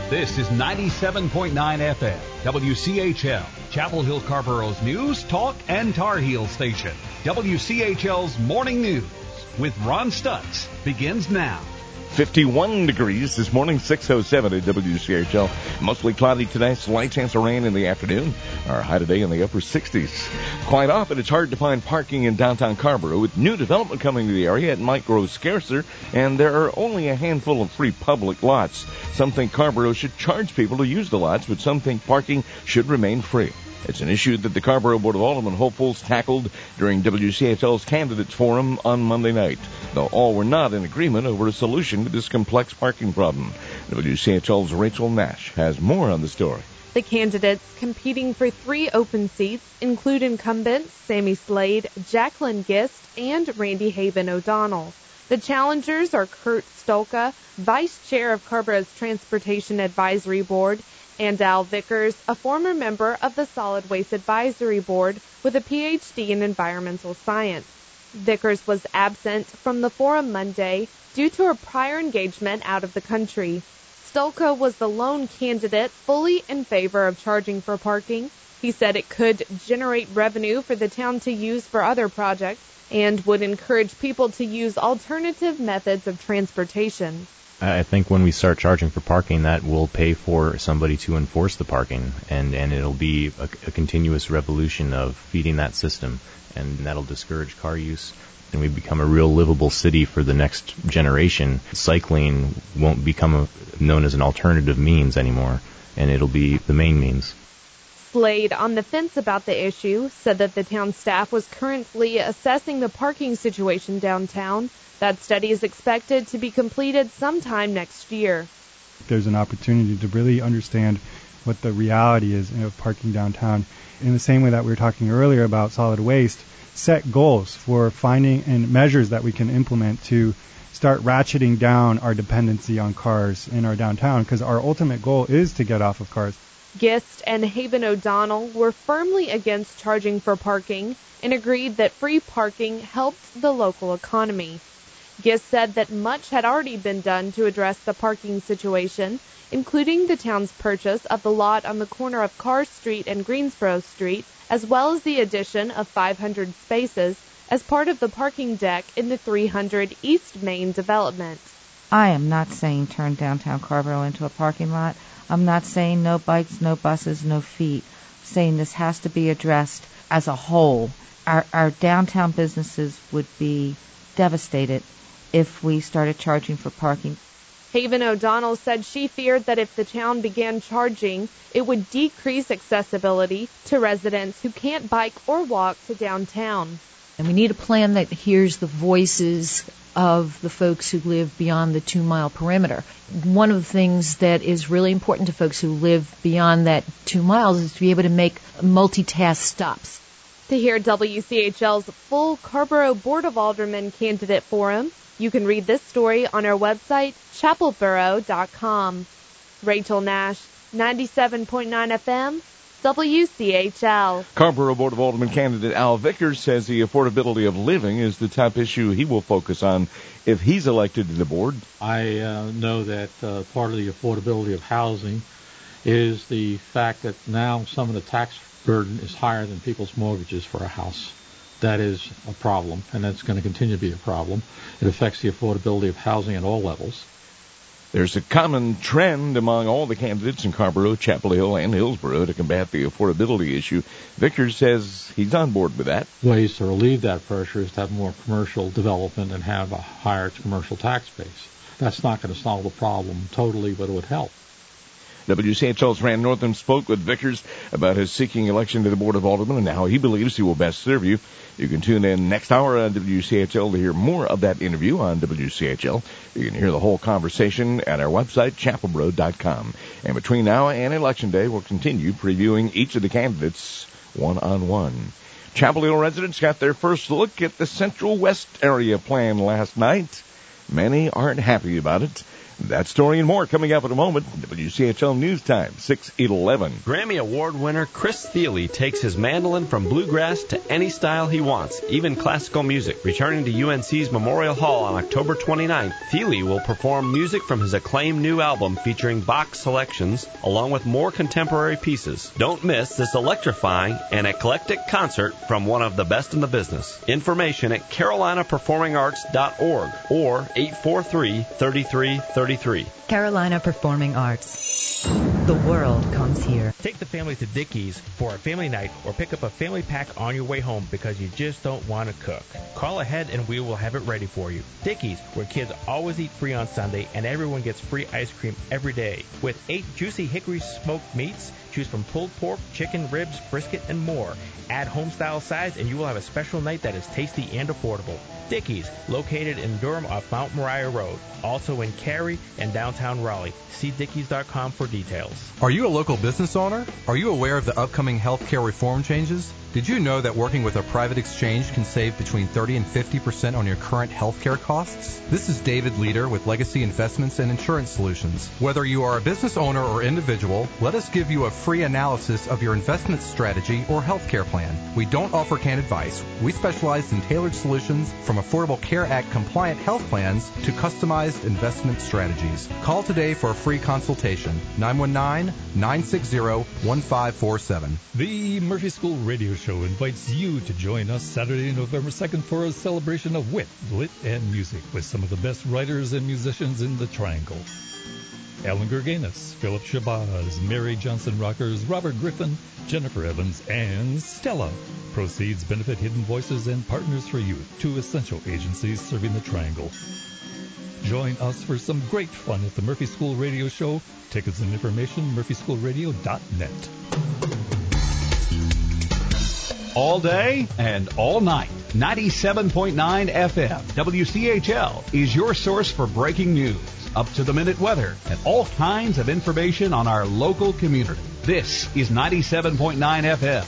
This is 97.9 FM, WCHL, Chapel Hill Carborough's news, talk, and Tar Heel station. WCHL's Morning News with Ron Stutz begins now. 51 degrees this morning, 6:07 at WCHL. Mostly cloudy today, slight chance of rain in the afternoon. Our high today in the upper 60s. Quite often, it's hard to find parking in downtown Carrboro. With new development coming to the area, it might grow scarcer, and there are only a handful of free public lots. Some think Carrboro should charge people to use the lots, but some think parking should remain free. It's an issue that the Carrboro Board of Aldermen hopefuls tackled during WCHL's Candidates Forum on Monday night, though all were not in agreement over a solution to this complex parking problem. WCHL's Rachel Nash has more on the story. The candidates competing for 3 open seats include incumbents Sammy Slade, Jacqueline Gist, and Randy Haven O'Donnell. The challengers are Kurt Stolka, Vice Chair of Carrboro's Transportation Advisory Board, and Al Vickers, a former member of the Solid Waste Advisory Board with a Ph.D. in environmental science. Vickers was absent from the forum Monday due to a prior engagement out of the country. Stolka was the lone candidate fully in favor of charging for parking. He said it could generate revenue for the town to use for other projects and would encourage people to use alternative methods of transportation. I think when we start charging for parking, that will pay for somebody to enforce the parking, and it'll be a continuous revolution of feeding that system, and that'll discourage car use, and we become a real livable city for the next generation. Cycling won't become known as an alternative means anymore, and it'll be the main means. Slade, on the fence about the issue, said that the town staff was currently assessing the parking situation downtown. That study is expected to be completed sometime next year. There's an opportunity to really understand what the reality is of parking downtown. In the same way that we were talking earlier about solid waste, set goals for finding and measures that we can implement to start ratcheting down our dependency on cars in our downtown, because our ultimate goal is to get off of cars. Gist and Haven O'Donnell were firmly against charging for parking and agreed that free parking helped the local economy. Gist said that much had already been done to address the parking situation, including the town's purchase of the lot on the corner of Carr Street and Greensboro Street, as well as the addition of 500 spaces as part of the parking deck in the 300 East Main development. I am not saying turn downtown Carrboro into a parking lot. I'm not saying no bikes, no buses, no feet. I'm saying this has to be addressed as a whole. Our downtown businesses would be devastated if we started charging for parking. Haven O'Donnell said she feared that if the town began charging, it would decrease accessibility to residents who can't bike or walk to downtown. And we need a plan that hears the voices of the folks who live beyond the 2-mile perimeter. One of the things that is really important to folks who live beyond that 2 miles is to be able to make multitask stops. To hear WCHL's full Carrboro Board of Aldermen candidate forum, you can read this story on our website, chapelboro.com. Rachel Nash, 97.9 FM, WCHL. Carrboro Board of Aldermen candidate Al Vickers says the affordability of living is the top issue he will focus on if he's elected to the board. I know that part of the affordability of housing is the fact that now some of the tax burden is higher than people's mortgages for a house. That is a problem, and that's going to continue to be a problem. It affects the affordability of housing at all levels. There's a common trend among all the candidates in Carrboro, Chapel Hill, and Hillsboro to combat the affordability issue. Vickers says he's on board with that. Ways to relieve that pressure is to have more commercial development and have a higher commercial tax base. That's not going to solve the problem totally, but it would help. WCHL's Rand Northam spoke with Vickers about his seeking election to the Board of Aldermen and how he believes he will best serve you. You can tune in next hour on WCHL to hear more of that interview on WCHL. You can hear the whole conversation at our website, chapelboro.com. And between now and Election Day, we'll continue previewing each of the candidates one-on-one. Chapel Hill residents got their first look at the Central West Area Plan last night. Many aren't happy about it. That story and more coming up in a moment. WCHL News Time, 6:11. Grammy Award winner Chris Thile takes his mandolin from bluegrass to any style he wants, even classical music. Returning to UNC's Memorial Hall on October 29th, Thile will perform music from his acclaimed new album featuring Bach selections, along with more contemporary pieces. Don't miss this electrifying and eclectic concert from one of the best in the business. Information at carolinaperformingarts.org or 843-3333. Carolina Performing Arts. The world comes here. Take the family to Dickey's for a family night or pick up a family pack on your way home because you just don't want to cook. Call ahead and we will have it ready for you. Dickey's, where kids always eat free on Sunday and everyone gets free ice cream every day. With 8 juicy hickory smoked meats, choose from pulled pork, chicken, ribs, brisket, and more. Add home-style sides and you will have a special night that is tasty and affordable. Dickey's, located in Durham off Mount Moriah Road, also in Cary and downtown Raleigh. See Dickeys.com for details. Are you a local business owner? Are you aware of the upcoming healthcare reform changes? Did you know that working with a private exchange can save between 30 and 50% on your current healthcare costs? This is David Leader with Legacy Investments and Insurance Solutions. Whether you are a business owner or individual, let us give you a free analysis of your investment strategy or healthcare plan. We don't offer canned advice. We specialize in tailored solutions from Affordable Care Act compliant health plans to customized investment strategies. Call today for a free consultation. 919-960-1547. The Murphy School Radio Show invites you to join us Saturday, November 2nd for a celebration of wit, lit, and music with some of the best writers and musicians in the Triangle. Alan Gurganus, Philip Shabazz, Mary Johnson Rockers, Robert Griffin, Jennifer Evans, and Stella. Proceeds benefit Hidden Voices and Partners for Youth, 2 essential agencies serving the Triangle. Join us for some great fun at the Murphy School Radio Show. Tickets and information, murphyschoolradio.net. All day and all night. 97.9 FM. WCHL is your source for breaking news, up-to-the-minute weather, and all kinds of information on our local community. This is 97.9 FM,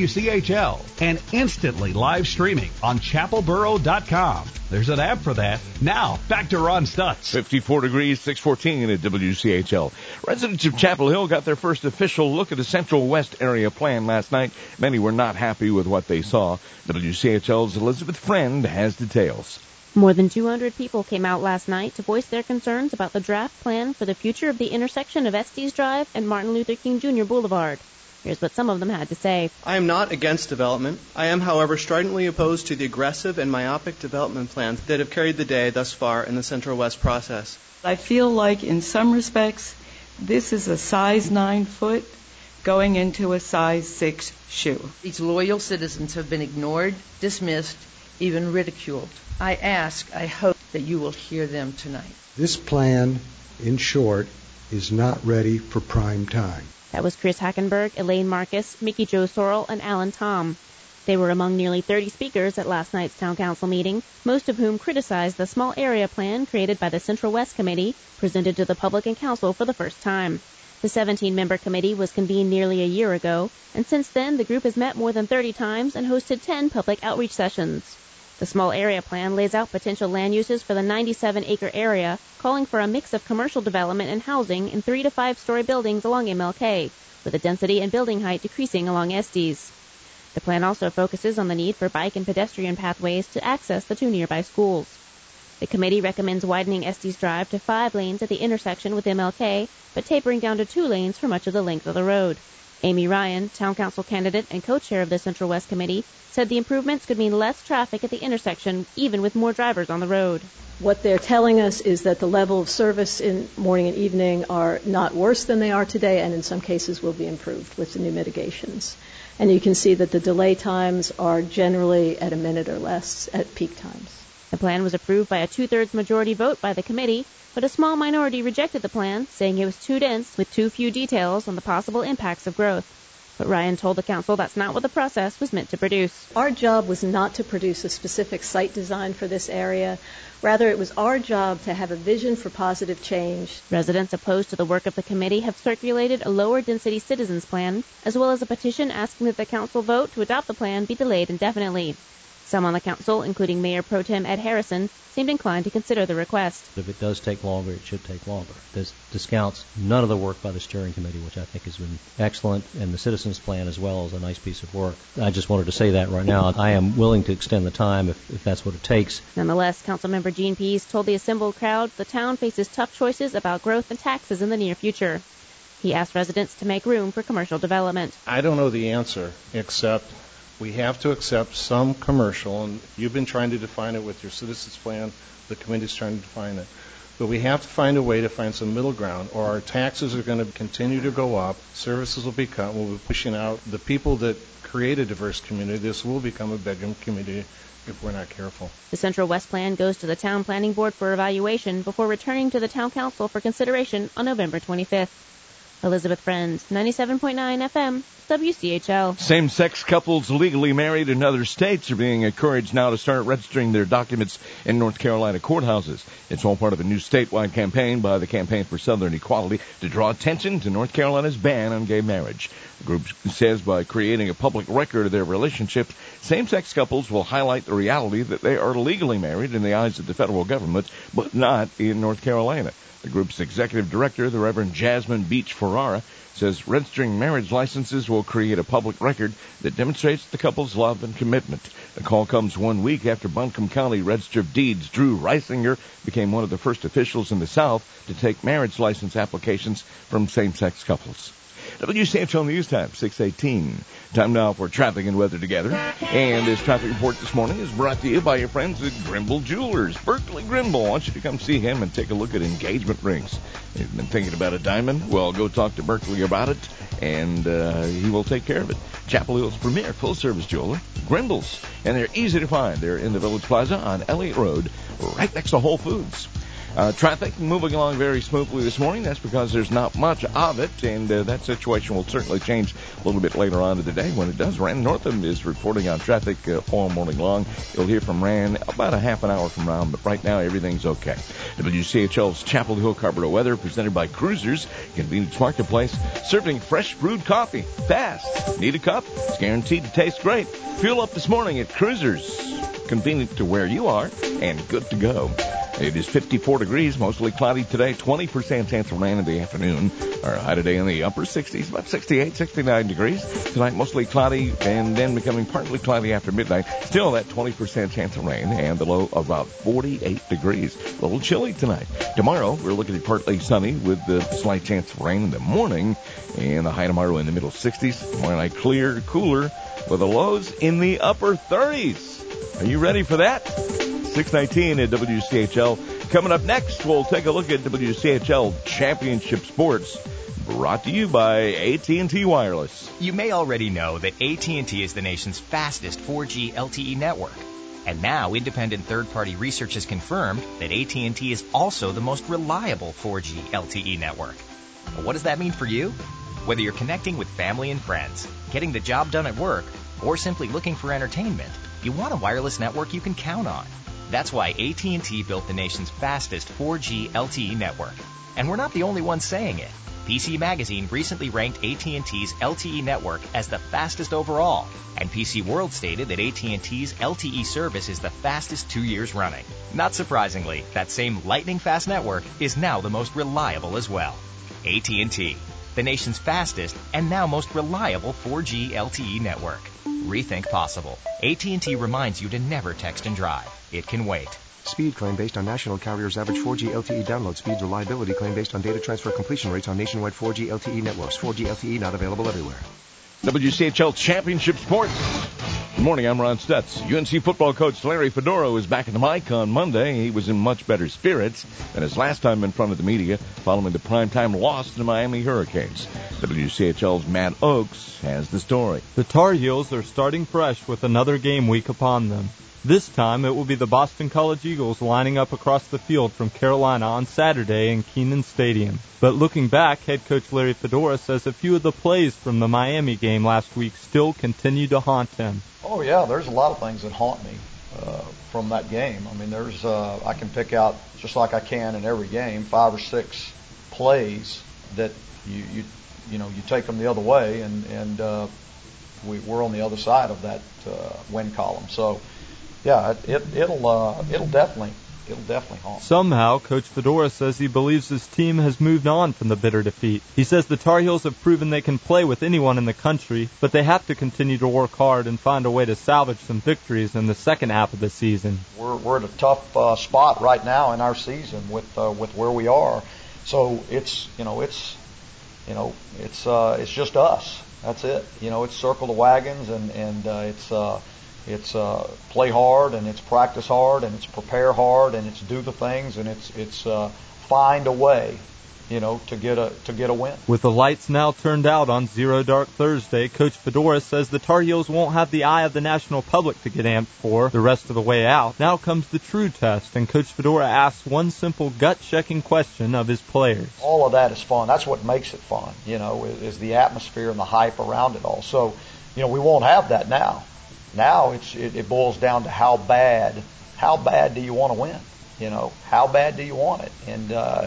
WCHL, and instantly live streaming on chapelboro.com. There's an app for that. Now, back to Ron Stutz. 54 degrees, 614 at WCHL. Residents of Chapel Hill got their first official look at the Central West area plan last night. Many were not happy with what they saw. WCHL's Elizabeth Friend has details. More than 200 people came out last night to voice their concerns about the draft plan for the future of the intersection of Estes Drive and Martin Luther King Jr. Boulevard. Here's what some of them had to say. I am not against development. I am, however, stridently opposed to the aggressive and myopic development plans that have carried the day thus far in the Central West process. I feel like, in some respects, this is a size 9 foot going into a size 6 shoe. These loyal citizens have been ignored, dismissed, even ridiculed. I hope that you will hear them tonight. This plan, in short, is not ready for prime time. That was Chris Hackenberg, Elaine Marcus, Mickey Jo Sorrell, and Alan Tom. They were among nearly 30 speakers at last night's Town Council meeting, most of whom criticized the small area plan created by the Central West Committee, presented to the public and council for the first time. The 17-member committee was convened nearly a year ago, and since then the group has met more than 30 times and hosted 10 public outreach sessions. The small area plan lays out potential land uses for the 97-acre area, calling for a mix of commercial development and housing in 3 to 5-story buildings along MLK, with the density and building height decreasing along Estes. The plan also focuses on the need for bike and pedestrian pathways to access the 2 nearby schools. The committee recommends widening Estes Drive to 5 lanes at the intersection with MLK, but tapering down to 2 lanes for much of the length of the road. Amy Ryan, Town Council candidate and co-chair of the Central West Committee, said the improvements could mean less traffic at the intersection, even with more drivers on the road. What they're telling us is that the level of service in morning and evening are not worse than they are today, and in some cases will be improved with the new mitigations. And you can see that the delay times are generally at a minute or less at peak times. The plan was approved by a 2/3 majority vote by the committee, but a small minority rejected the plan, saying it was too dense with too few details on the possible impacts of growth. But Ryan told the council that's not what the process was meant to produce. Our job was not to produce a specific site design for this area. Rather, it was our job to have a vision for positive change. Residents opposed to the work of the committee have circulated a lower density citizens plan, as well as a petition asking that the council vote to adopt the plan be delayed indefinitely. Some on the council, including Mayor Pro Tem Ed Harrison, seemed inclined to consider the request. If it does take longer, it should take longer. This discounts none of the work by the steering committee, which I think has been excellent, and the citizens plan as well is a nice piece of work. I just wanted to say that right now. I am willing to extend the time if that's what it takes. Nonetheless, Councilmember Gene Pease told the assembled crowd the town faces tough choices about growth and taxes in the near future. He asked residents to make room for commercial development. I don't know the answer, except we have to accept some commercial, and you've been trying to define it with your citizens plan. The committee's trying to define it. But we have to find a way to find some middle ground, or our taxes are going to continue to go up, services will be cut, we'll be pushing out the people that create a diverse community. This will become a bedroom community if we're not careful. The Central West Plan goes to the Town Planning Board for evaluation before returning to the Town Council for consideration on November 25th. Elizabeth Friends, 97.9 FM, WCHL. Same-sex couples legally married in other states are being encouraged now to start registering their documents in North Carolina courthouses. It's all part of a new statewide campaign by the Campaign for Southern Equality to draw attention to North Carolina's ban on gay marriage. The group says by creating a public record of their relationships, same-sex couples will highlight the reality that they are legally married in the eyes of the federal government, but not in North Carolina. The group's executive director, the Reverend Jasmine Beach Ferrara, says registering marriage licenses will create a public record that demonstrates the couple's love and commitment. The call comes 1 week after Buncombe County Register of Deeds Drew Reisinger became one of the first officials in the South to take marriage license applications from same-sex couples. WCHL News Time, 6:18. Time now for traffic and weather together. And this traffic report this morning is brought to you by your friends at Grimble Jewelers. Berkeley Grimble wants you to come see him and take a look at engagement rings. You've been thinking about a diamond? Well, go talk to Berkeley about it, and he will take care of it. Chapel Hill's premier full-service jeweler, Grimble's. And they're easy to find. They're in the Village Plaza on Elliott Road, right next to Whole Foods. Traffic moving along very smoothly this morning. That's because there's not much of it, and that situation will certainly change a little bit later on in the day when it does. Rand Northam is reporting on traffic all morning long. You'll hear from Rand about a half an hour from now, but right now everything's okay. WCHL's Chapel Hill Carpenter weather presented by Cruisers, Convenience Marketplace, serving fresh brewed coffee fast. Need a cup? It's guaranteed to taste great. Fuel up this morning at Cruisers. Convenient to where you are and good to go. It is 54 degrees, mostly cloudy today, 20% chance of rain in the afternoon. Our high today in the upper 60s, about 68, 69 degrees. Tonight, mostly cloudy and then becoming partly cloudy after midnight. Still that 20% chance of rain and the low of about 48 degrees. A little chilly tonight. Tomorrow, we're looking at partly sunny with the slight chance of rain in the morning. And the high tomorrow in the middle 60s. Tomorrow night clear, cooler, with the lows in the upper 30s. Are you ready for that? 6:19 at WCHL. Coming up next, we'll take a look at WCHL Championship Sports, brought to you by AT&T Wireless. You may already know that AT&T is the nation's fastest 4G LTE network. And now independent third-party research has confirmed that AT&T is also the most reliable 4G LTE network. But what does that mean for you? Whether you're connecting with family and friends, getting the job done at work, or simply looking for entertainment, you want a wireless network you can count on. That's why AT&T built the nation's fastest 4G LTE network. And we're not the only ones saying it. PC Magazine recently ranked AT&T's LTE network as the fastest overall. And PC World stated that AT&T's LTE service is the fastest 2 years running. Not surprisingly, that same lightning-fast network is now the most reliable as well. AT&T, the nation's fastest and now most reliable 4G LTE network. Rethink possible. AT&T reminds you to never text and drive. It can wait. Speed claim based on national carriers' average 4G LTE download speeds. Reliability claim based on data transfer completion rates on nationwide 4G LTE networks. 4G LTE not available everywhere. WCHL Championship Sports. Good morning, I'm Ron Stutz. UNC football coach Larry Fedora was back at the mic on Monday. He was in much better spirits than his last time in front of the media following the primetime loss to the Miami Hurricanes. WCHL's Matt Oakes has the story. The Tar Heels are starting fresh with another game week upon them. This time, it will be the Boston College Eagles lining up across the field from Carolina on Saturday in Kenan Stadium. But looking back, head coach Larry Fedora says a few of the plays from the Miami game last week still continue to haunt him. Oh, yeah, there's a lot of things that haunt me from that game. I mean, there's I can pick out, just like I can in every game, 5 or 6 plays that you take them the other way, and we're on the other side of that win column. So yeah, it'll definitely haunt. Somehow, Coach Fedora says he believes his team has moved on from the bitter defeat. He says the Tar Heels have proven they can play with anyone in the country, but they have to continue to work hard and find a way to salvage some victories in the second half of the season. We're at a tough spot right now in our season with where we are. So it's just us. That's it. It's circle the wagons and it's play hard and it's practice hard and it's prepare hard and it's do the things and it's find a way, to get a win. With the lights now turned out on Zero Dark Thursday, Coach Fedora says the Tar Heels won't have the eye of the national public to get amped for the rest of the way out. Now comes the true test, and Coach Fedora asks one simple gut-checking question of his players. All of that is fun. That's what makes it fun, is the atmosphere and the hype around it all. So, we won't have that now. Now it boils down to how bad do you want to win? How bad do you want it? And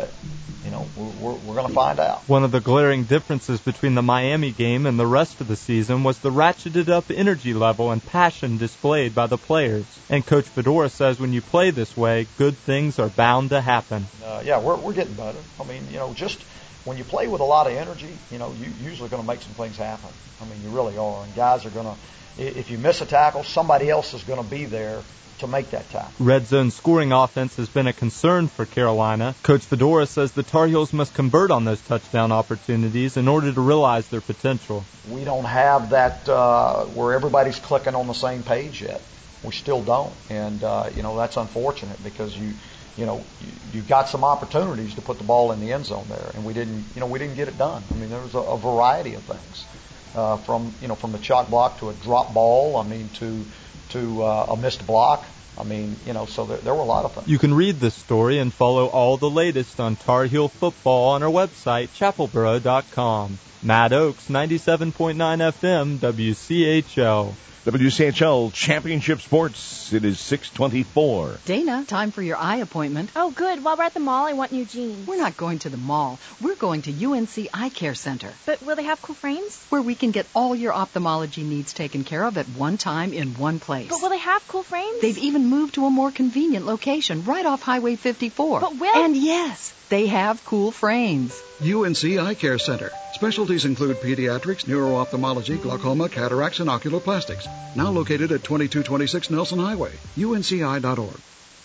we're going to find out. One of the glaring differences between the Miami game and the rest of the season was the ratcheted up energy level and passion displayed by the players. And Coach Fedora says when you play this way, good things are bound to happen. We're getting better. I mean, just when you play with a lot of energy, you're usually going to make some things happen. I mean, you really are. And guys are going to, if you miss a tackle, somebody else is going to be there to make that tackle. Red zone scoring offense has been a concern for Carolina. Coach Fedora says the Tar Heels must convert on those touchdown opportunities in order to realize their potential. We don't have that where everybody's clicking on the same page yet. We still don't, and that's unfortunate because you got some opportunities to put the ball in the end zone there, and we didn't get it done. I mean, there was a variety of things from the chalk block to a drop ball. I mean, to a missed block. I mean, so there were a lot of things. You can read this story and follow all the latest on Tar Heel football on our website, chapelboro.com. Matt Oakes, 97.9 FM, WCHL. WCHL Championship Sports. It is 6:24. Dana, time for your eye appointment. Oh, good. While we're at the mall, I want new jeans. We're not going to the mall. We're going to UNC Eye Care Center. But will they have cool frames? Where we can get all your ophthalmology needs taken care of at one time in one place. But will they have cool frames? They've even moved to a more convenient location right off Highway 54. But will? And yes, they have cool frames. UNC Eye Care Center. Specialties include pediatrics, neuro-ophthalmology, glaucoma, cataracts, and ocular plastics. Now located at 2226 Nelson Highway. UNCI.org.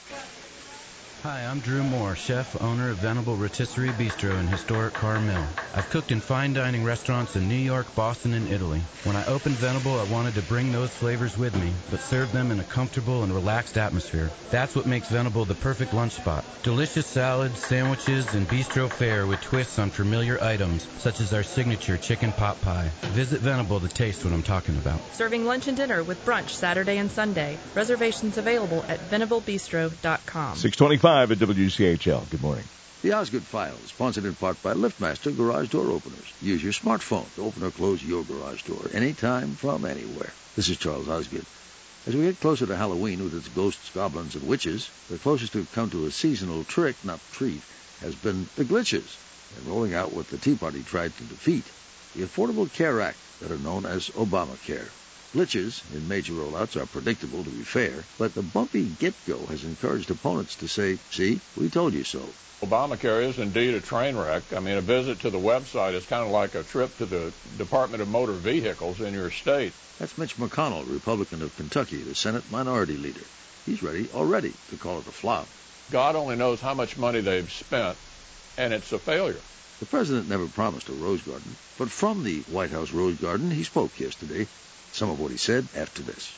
Hi, I'm Drew Moore, chef, owner of Venable Rotisserie Bistro in historic Carmel. I've cooked in fine dining restaurants in New York, Boston, and Italy. When I opened Venable, I wanted to bring those flavors with me, but serve them in a comfortable and relaxed atmosphere. That's what makes Venable the perfect lunch spot. Delicious salads, sandwiches, and bistro fare with twists on familiar items, such as our signature chicken pot pie. Visit Venable to taste what I'm talking about. Serving lunch and dinner with brunch Saturday and Sunday. Reservations available at venablebistro.com. 6:25 at WCHL. Good morning. The Osgood File is sponsored in part by LiftMaster Garage Door Openers. Use your smartphone to open or close your garage door anytime from anywhere. This is Charles Osgood. As we get closer to Halloween with its ghosts, goblins, and witches, the closest we've come to a seasonal trick, not treat, has been the glitches, and rolling out what the Tea Party tried to defeat, the Affordable Care Act, better known as Obamacare. Glitches in major rollouts are predictable, to be fair, but the bumpy get-go has encouraged opponents to say, see, we told you so. Obamacare is indeed a train wreck. I mean, a visit to the website is kind of like a trip to the Department of Motor Vehicles in your state. That's Mitch McConnell, Republican of Kentucky, the Senate Minority Leader. He's ready already to call it a flop. God only knows how much money they've spent, and it's a failure. The president never promised a rose garden, but from the White House Rose Garden, he spoke yesterday. Some of what he said after this.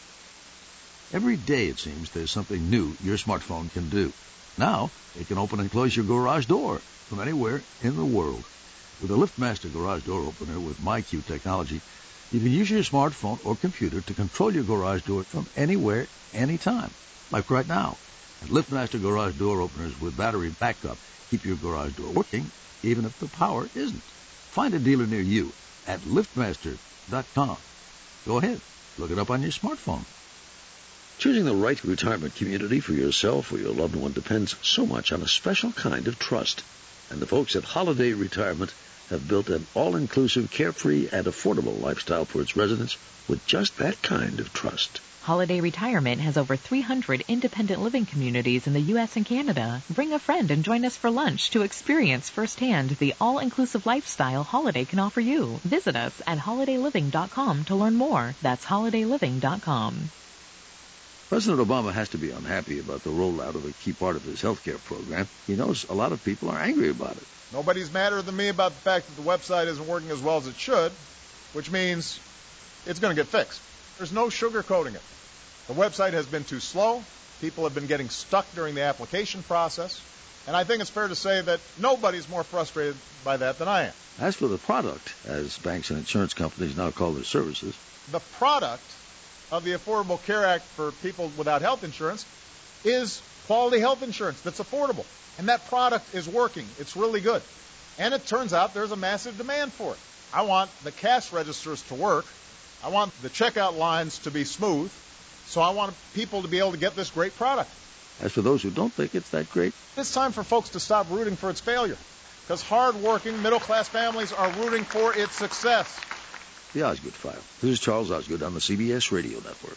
Every day, it seems, there's something new your smartphone can do. Now, it can open and close your garage door from anywhere in the world. With a LiftMaster garage door opener with MyQ technology, you can use your smartphone or computer to control your garage door from anywhere, anytime, like right now. And LiftMaster garage door openers with battery backup keep your garage door working even if the power isn't. Find a dealer near you at liftmaster.com. Go ahead, look it up on your smartphone. Choosing the right retirement community for yourself or your loved one depends so much on a special kind of trust. And the folks at Holiday Retirement have built an all-inclusive, carefree, and affordable lifestyle for its residents with just that kind of trust. Holiday Retirement has over 300 independent living communities in the U.S. and Canada. Bring a friend and join us for lunch to experience firsthand the all-inclusive lifestyle Holiday can offer you. Visit us at holidayliving.com to learn more. That's holidayliving.com. President Obama has to be unhappy about the rollout of a key part of his health care program. He knows a lot of people are angry about it. Nobody's madder than me about the fact that the website isn't working as well as it should, which means it's going to get fixed. There's no sugarcoating it. The website has been too slow. People have been getting stuck during the application process. And I think it's fair to say that nobody's more frustrated by that than I am. As for the product, as banks and insurance companies now call their services, the product of the Affordable Care Act for people without health insurance is quality health insurance that's affordable. And that product is working. It's really good. And it turns out there's a massive demand for it. I want the cash registers to work. I want the checkout lines to be smooth. So I want people to be able to get this great product. As for those who don't think it's that great, it's time for folks to stop rooting for its failure. Because hard-working, middle-class families are rooting for its success. The Osgood File. This is Charles Osgood on the CBS Radio Network.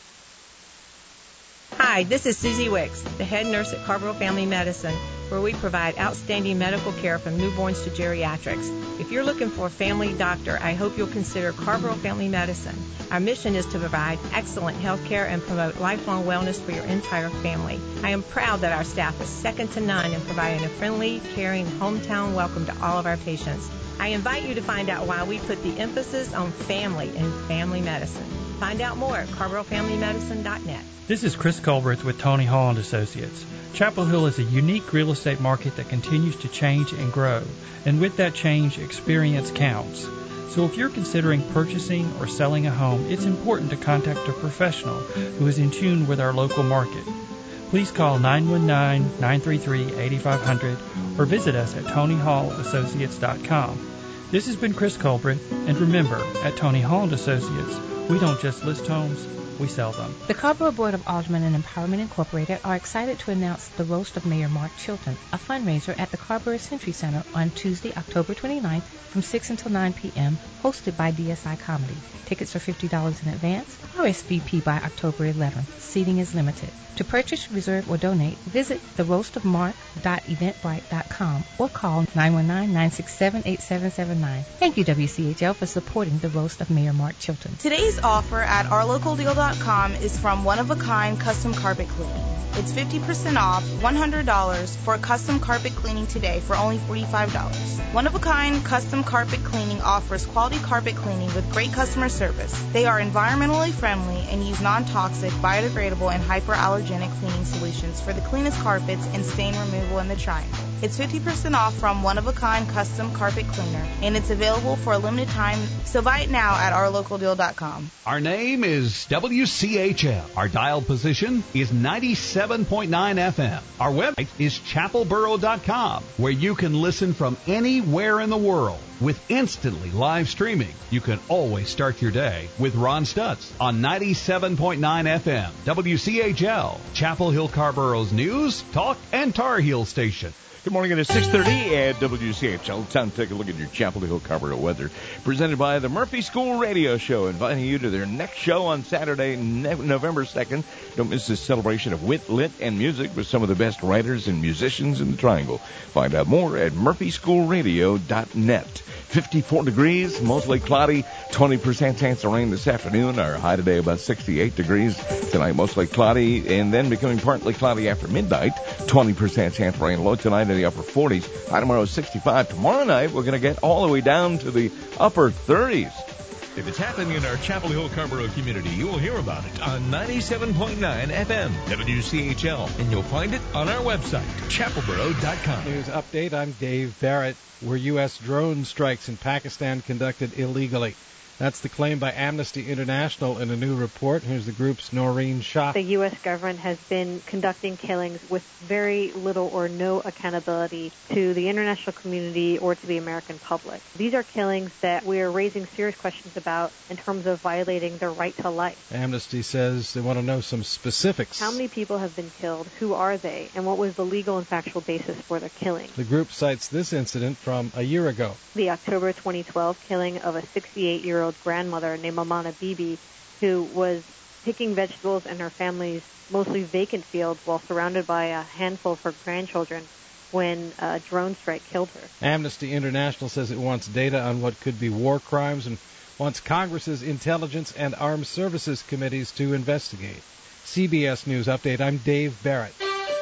Hi, this is Susie Wicks, the head nurse at Carville Family Medicine, where we provide outstanding medical care from newborns to geriatrics. If you're looking for a family doctor, I hope you'll consider Carville Family Medicine. Our mission is to provide excellent health care and promote lifelong wellness for your entire family. I am proud that our staff is second to none in providing a friendly, caring, hometown welcome to all of our patients. I invite you to find out why we put the emphasis on family in family medicine. Find out more at CarvilleFamilyMedicine.net. This is Chris Culbreth with Tony Hall & Associates. Chapel Hill is a unique real estate market that continues to change and grow, and with that change, experience counts. So if you're considering purchasing or selling a home, it's important to contact a professional who is in tune with our local market. Please call 919-933-8500 or visit us at TonyHallAssociates.com. This has been Chris Culbreth, and remember, at Tony Hall & Associates, we don't just list homes, we sell them. The Carrboro Board of Aldermen and Empowerment Incorporated are excited to announce the roast of Mayor Mark Chilton, a fundraiser at the Carrboro Century Center on Tuesday, October 29th from 6 until 9 p.m., hosted by DSI Comedy. Tickets are $50 in advance, RSVP by October 11th. Seating is limited. To purchase, reserve, or donate, visit theroastofmark.eventbrite.com or call 919-967-8779. Thank you, WCHL, for supporting the roast of Mayor Mark Chilton. Today's offer at ourlocaldeal.com is from One-of-a-Kind Custom Carpet Cleaning. It's 50% off, $100 for a custom carpet cleaning today for only $45. One-of-a-Kind Custom Carpet Cleaning offers quality carpet cleaning with great customer service. They are environmentally friendly and use non-toxic, biodegradable, and hyperallergenic cleaning solutions for the cleanest carpets and stain removal in the Triangle. It's 50% off from One-of-a-Kind Custom Carpet Cleaner, and it's available for a limited time, so buy it now at ourlocaldeal.com. Our name is WCHL. Our dial position is 97.9 FM. Our website is chapelboro.com, where you can listen from anywhere in the world. With instantly live streaming, you can always start your day with Ron Stutz on 97.9 FM, WCHL, Chapel Hill Carrboro's news, talk, and Tar Heel station. Good morning. It is 6:30 at WCHL. Time to take a look at your Chapel Hill Carrboro weather. Presented by the Murphy School Radio Show, inviting you to their next show on Saturday, November 2nd. Don't miss this celebration of wit, lit, and music with some of the best writers and musicians in the Triangle. Find out more at murphyschoolradio.net. 54 degrees, mostly cloudy, 20% chance of rain this afternoon. Our high today about 68 degrees. Tonight mostly cloudy and then becoming partly cloudy after midnight. 20% chance of rain. Low tonight in the upper 40s. High tomorrow is 65. Tomorrow night we're going to get all the way down to the upper 30s. If it's happening in our Chapel Hill Carrboro community, you will hear about it on 97.9 FM WCHL, and you'll find it on our website, chapelboro.com. News update, I'm Dave Barrett. Were U.S. drone strikes in Pakistan conducted illegally? That's the claim by Amnesty International in a new report. Here's the group's Noreen Shah. The U.S. government has been conducting killings with very little or no accountability to the international community or to the American public. These are killings that we're raising serious questions about in terms of violating their right to life. Amnesty says they want to know some specifics. How many people have been killed? Who are they? And what was the legal and factual basis for their killing? The group cites this incident from a year ago. The October 2012 killing of a 68-year-old grandmother named Amana Bibi, who picking vegetables in her family's mostly vacant fields while surrounded by a handful of her grandchildren when a drone strike killed her. Amnesty International says it wants data on what could be war crimes and wants Congress's Intelligence and Armed Services Committees to investigate. CBS News Update, I'm Dave Barrett.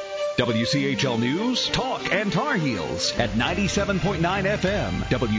WCHL News, Talk, and Tar Heels at 97.9 FM,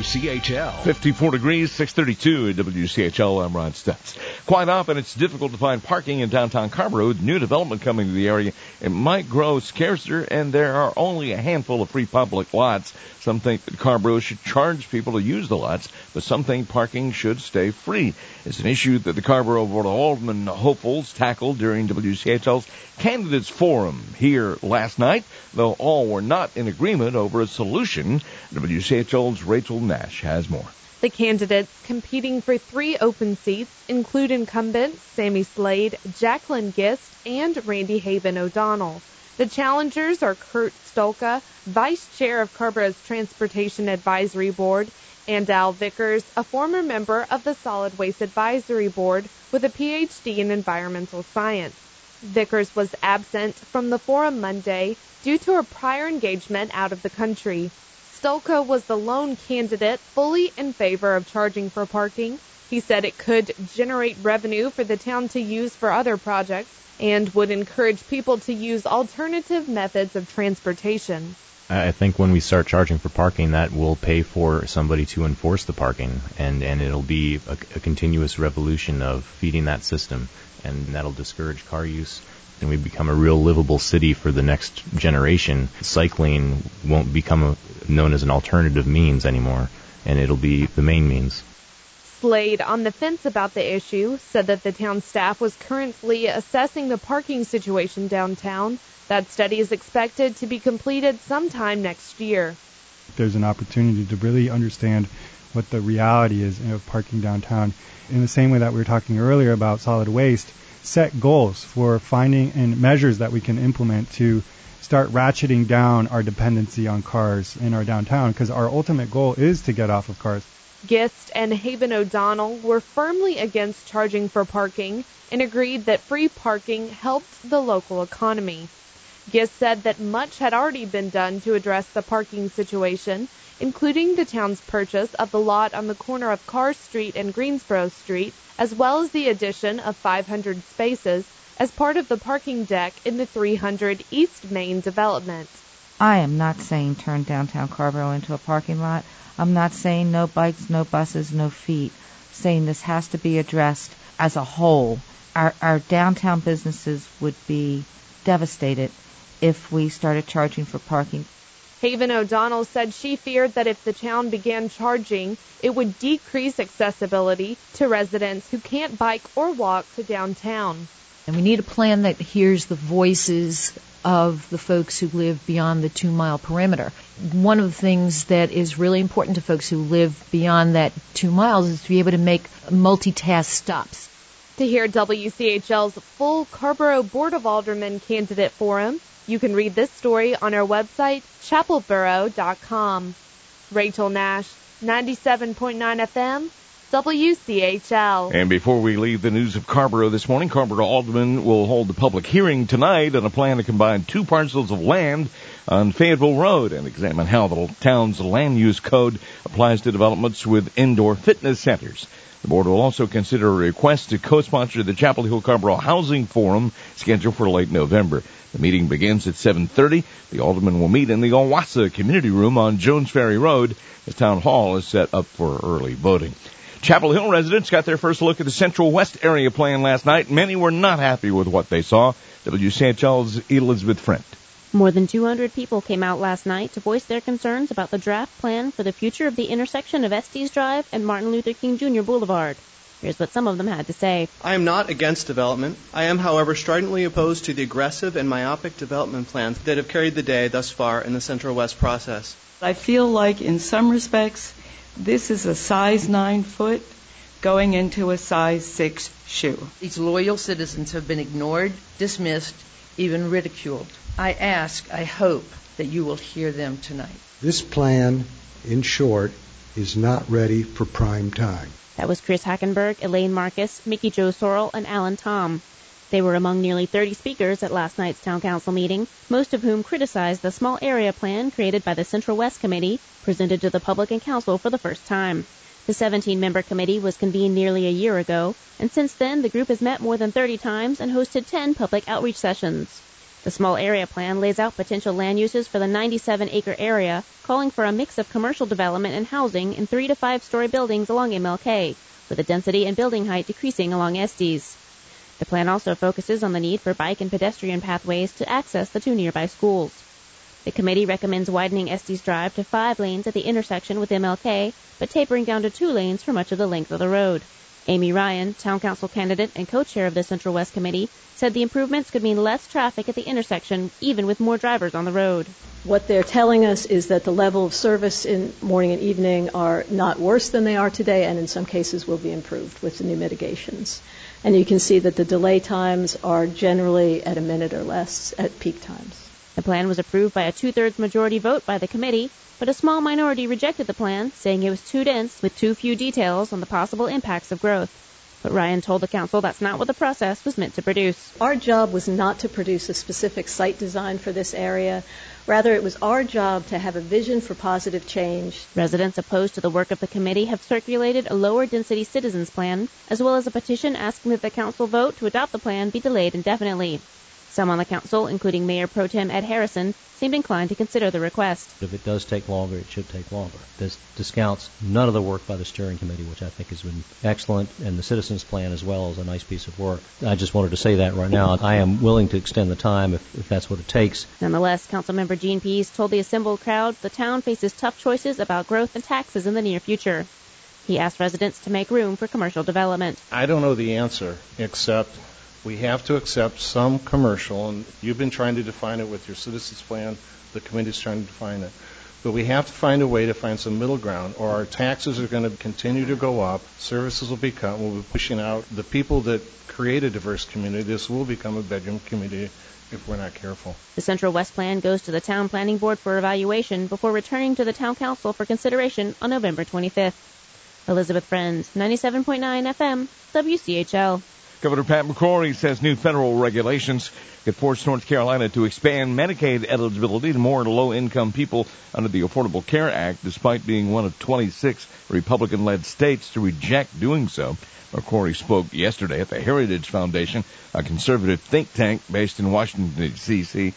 WCHL. 54 degrees, 632 at WCHL. I'm Ron Stutz. Quite often, it's difficult to find parking in downtown Carrboro. With new development coming to the area, it might grow scarcer, and there are only a handful of free public lots. Some think that Carrboro should charge people to use the lots, but some think parking should stay free. It's an issue that the Carrboro Board of Aldermen hopefuls tackled during WCHL's Candidates Forum here last night, though all were not in agreement over a solution. WCHL's Rachel Nash has more. The candidates competing for 3 open seats include incumbents Sammy Slade, Jacqueline Gist, and Randy Haven O'Donnell. The challengers are Kurt Stolka, Vice Chair of Carrboro's Transportation Advisory Board, and Al Vickers, a former member of the Solid Waste Advisory Board with a Ph.D. in Environmental Science. Vickers was absent from the forum Monday due to a prior engagement out of the country. Stolka was the lone candidate fully in favor of charging for parking. He said it could generate revenue for the town to use for other projects and would encourage people to use alternative methods of transportation. I think when we start charging for parking, that will pay for somebody to enforce the parking, and it'll be a continuous revolution of feeding that system, and that'll discourage car use, and we become a real livable city for the next generation. Cycling won't become known as an alternative means anymore, and it'll be the main means. Slade, on the fence about the issue, said that the town staff was currently assessing the parking situation downtown. That study is expected to be completed sometime next year. There's an opportunity to really understand what the reality is of parking downtown. In the same way that we were talking earlier about solid waste, set goals for finding and measures that we can implement to start ratcheting down our dependency on cars in our downtown, because our ultimate goal is to get off of cars. Gist and Haven O'Donnell were firmly against charging for parking and agreed that free parking helped the local economy. Gist said that much had already been done to address the parking situation, including the town's purchase of the lot on the corner of Carr Street and Greensboro Street, as well as the addition of 500 spaces as part of the parking deck in the 300 East Main development. I am not saying turn downtown Carrboro into a parking lot. I'm not saying no bikes, no buses, no feet. I'm saying this has to be addressed as a whole. Our downtown businesses would be devastated if we started charging for parking. Haven O'Donnell said she feared that if the town began charging, it would decrease accessibility to residents who can't bike or walk to downtown. And we need a plan that hears the voices of the folks who live beyond the 2-mile perimeter. One of the things that is really important to folks who live beyond that 2 miles is to be able to make multitask stops. To hear WCHL's full Carrboro Board of Aldermen candidate forum, you can read this story on our website, chapelboro.com. Rachel Nash, 97.9 FM, WCHL. And before we leave the news of Carrboro this morning, Carrboro Aldermen will hold a public hearing tonight on a plan to combine 2 parcels of land on Fayetteville Road and examine how the town's land use code applies to developments with indoor fitness centers. The board will also consider a request to co-sponsor the Chapel Hill Carrboro Housing Forum scheduled for late November. The meeting begins at 7:30. The aldermen will meet in the Owassa Community Room on Jones Ferry Road. The town hall is set up for early voting. Chapel Hill residents got their first look at the Central West area plan last night. Many were not happy with what they saw. WCHL's Elizabeth Frent. More than 200 people came out last night to voice their concerns about the draft plan for the future of the intersection of Estes Drive and Martin Luther King Jr. Boulevard. Here's what some of them had to say. I am not against development. I am, however, stridently opposed to the aggressive and myopic development plans that have carried the day thus far in the Central West process. I feel like, in some respects, this is a size 9 foot going into a size 6 shoe. These loyal citizens have been ignored, dismissed, even ridiculed. I ask, I hope that you will hear them tonight. This plan, in short, is not ready for prime time. That was Chris Hackenberg, Elaine Marcus, Mickey Jo Sorrell, and Alan Tom. They were among nearly 30 speakers at last night's Town Council meeting, most of whom criticized the small area plan created by the Central West Committee, presented to the public and council for the first time. The 17-member committee was convened nearly a year ago, and since then the group has met more than 30 times and hosted 10 public outreach sessions. The small area plan lays out potential land uses for the 97-acre area, calling for a mix of commercial development and housing in 3 to 5-story buildings along MLK, with the density and building height decreasing along Estes. The plan also focuses on the need for bike and pedestrian pathways to access the 2 nearby schools. The committee recommends widening Estes Drive to 5 lanes at the intersection with MLK, but tapering down to 2 lanes for much of the length of the road. Amy Ryan, Town Council candidate and co-chair of the Central West Committee, said the improvements could mean less traffic at the intersection, even with more drivers on the road. What they're telling us is that the level of service in morning and evening are not worse than they are today, and in some cases will be improved with the new mitigations. And you can see that the delay times are generally at a minute or less at peak times. The plan was approved by a 2/3 majority vote by the committee, but a small minority rejected the plan, saying it was too dense with too few details on the possible impacts of growth. But Ryan told the council that's not what the process was meant to produce. Our job was not to produce a specific site design for this area. Rather, it was our job to have a vision for positive change. Residents opposed to the work of the committee have circulated a lower density citizens plan, as well as a petition asking that the council vote to adopt the plan be delayed indefinitely. Some on the council, including Mayor Pro Tem Ed Harrison, seemed inclined to consider the request. If it does take longer, it should take longer. This discounts none of the work by the steering committee, which I think has been excellent, and the citizens plan as well is a nice piece of work. I just wanted to say that right now. I am willing to extend the time if that's what it takes. Nonetheless, Councilmember Gene Pease told the assembled crowd the town faces tough choices about growth and taxes in the near future. He asked residents to make room for commercial development. I don't know the answer, except we have to accept some commercial, and you've been trying to define it with your citizens plan. The committee's trying to define it. But we have to find a way to find some middle ground, or our taxes are going to continue to go up, services will be cut, we'll be pushing out the people that create a diverse community. This will become a bedroom community if we're not careful. The Central West Plan goes to the Town Planning Board for evaluation before returning to the Town Council for consideration on November 25th. Elizabeth Friends, 97.9 FM, WCHL. Governor Pat McCrory says new federal regulations could force North Carolina to expand Medicaid eligibility to more low-income people under the Affordable Care Act, despite being one of 26 Republican-led states to reject doing so. McCrory spoke yesterday at the Heritage Foundation, a conservative think tank based in Washington, D.C.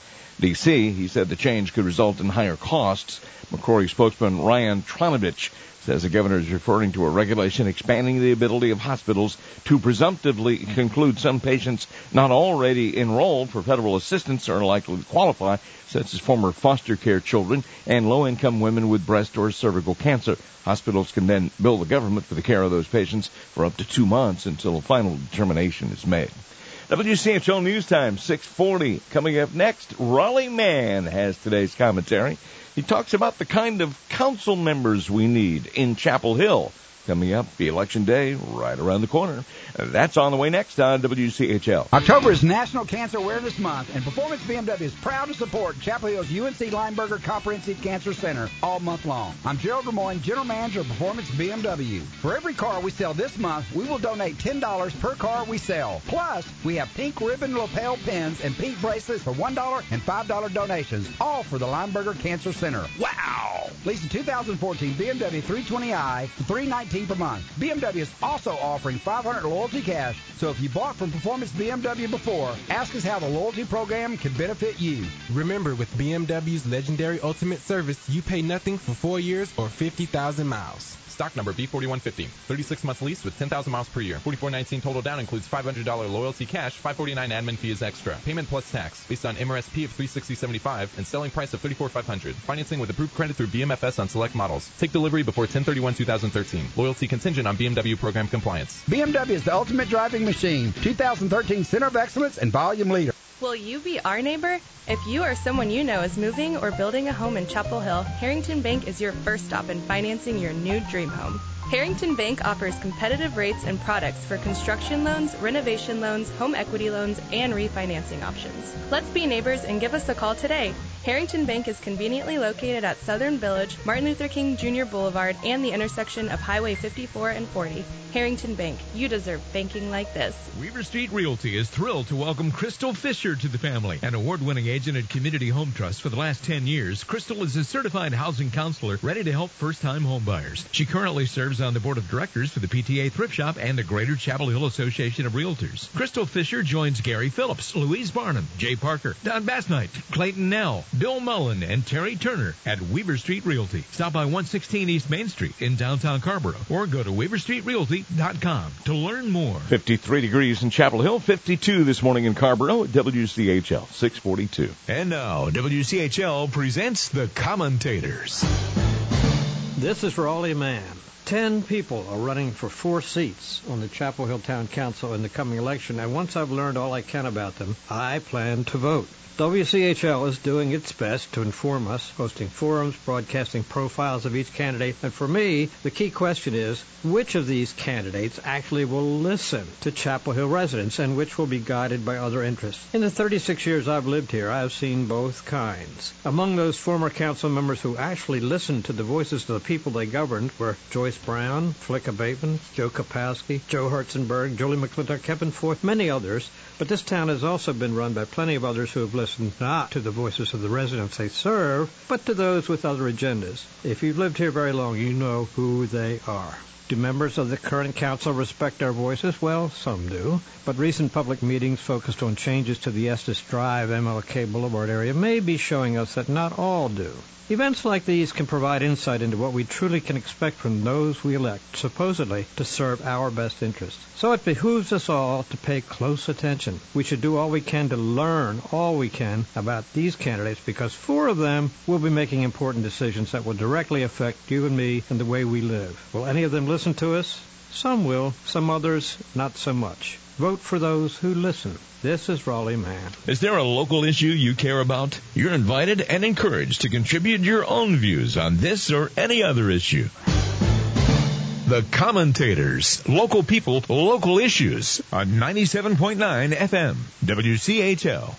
He said the change could result in higher costs. McCrory spokesman Ryan Tronovich says the governor is referring to a regulation expanding the ability of hospitals to presumptively conclude some patients not already enrolled for federal assistance are likely to qualify, such as former foster care children and low-income women with breast or cervical cancer. Hospitals can then bill the government for the care of those patients for up to 2 months until a final determination is made. WCHL News Time, 6:40. Coming up next, Raleigh Mann has today's commentary. He talks about the kind of council members we need in Chapel Hill. Coming up, the election day right around the corner. That's on the way next on WCHL. October is National Cancer Awareness Month, and Performance BMW is proud to support Chapel Hill's UNC Lineberger Comprehensive Cancer Center all month long. I'm Gerald Lemoyne, General Manager of Performance BMW. For every car we sell this month, we will donate $10 per car we sell. Plus, we have pink ribbon lapel pins and pink bracelets for $1 and $5 donations, all for the Lineberger Cancer Center. Wow! Lease a 2014 BMW 320i for $319 per month. BMW is also offering $500 loyalty cash, so if you bought from Performance BMW before, ask us how the loyalty program can benefit you. Remember, with BMW's legendary Ultimate Service, you pay nothing for 4 years or 50,000 miles. Stock number B4150. 36-month lease with 10,000 miles per year. $44.19 total down includes $500 loyalty cash. $549 admin fee is extra. Payment plus tax. Based on MRSP of $360.75 and selling price of $34,500. Financing with approved credit through BMFS on select models. Take delivery before 10/31/2013. Loyalty contingent on BMW program compliance. BMW is the ultimate driving machine. 2013 Center of Excellence and Volume Leader. Will you be our neighbor? If you or someone you know is moving or building a home in Chapel Hill, Harrington Bank is your first stop in financing your new dream home. Harrington Bank offers competitive rates and products for construction loans, renovation loans, home equity loans, and refinancing options. Let's be neighbors and give us a call today. Harrington Bank is conveniently located at Southern Village, Martin Luther King Jr. Boulevard, and the intersection of Highway 54 and 40. Harrington Bank, you deserve banking like this. Weaver Street Realty is thrilled to welcome Crystal Fisher to the family. An award-winning agent at Community Home Trust for the last 10 years, Crystal is a certified housing counselor ready to help first-time home buyers. She currently serves on the board of directors for the PTA Thrift Shop and the Greater Chapel Hill Association of Realtors. Crystal Fisher joins Gary Phillips, Louise Barnum, Jay Parker, Don Bassnight, Clayton Nell, Bill Mullen, and Terry Turner at Weaver Street Realty. Stop by 116 East Main Street in downtown Carrboro or go to weaverstreetrealty.com to learn more. 53 degrees in Chapel Hill, 52 this morning in Carrboro at WCHL 642. And now, WCHL presents The Commentators. This is Raleigh Mann. 10 people are running for 4 seats on the Chapel Hill Town Council in the coming election, and once I've learned all I can about them, I plan to vote. WCHL is doing its best to inform us, hosting forums, broadcasting profiles of each candidate, and for me, the key question is, which of these candidates actually will listen to Chapel Hill residents and which will be guided by other interests? In the 36 years I've lived here, I have seen both kinds. Among those former council members who actually listened to the voices of the people they governed were Joyce Brown, Flicka Bateman, Joe Kapowski, Joe Herzenberg, Julie McClintock, Kevin Forth, many others, but this town has also been run by plenty of others who have listened not to the voices of the residents they serve, but to those with other agendas. If you've lived here very long, you know who they are. Do members of the current council respect our voices? Well, some do. But recent public meetings focused on changes to the Estes Drive, MLK Boulevard area may be showing us that not all do. Events like these can provide insight into what we truly can expect from those we elect, supposedly to serve our best interests. So it behooves us all to pay close attention. We should do all we can to learn all we can about these candidates because 4 of them will be making important decisions that will directly affect you and me and the way we live. Will any of them listen to us? Some will, some others not so much. Vote for those who listen. This is Raleigh Mann. Is there a local issue you care about? You're invited and encouraged to contribute your own views on this or any other issue. The Commentators. Local people, local issues on 97.9 FM. WCHL.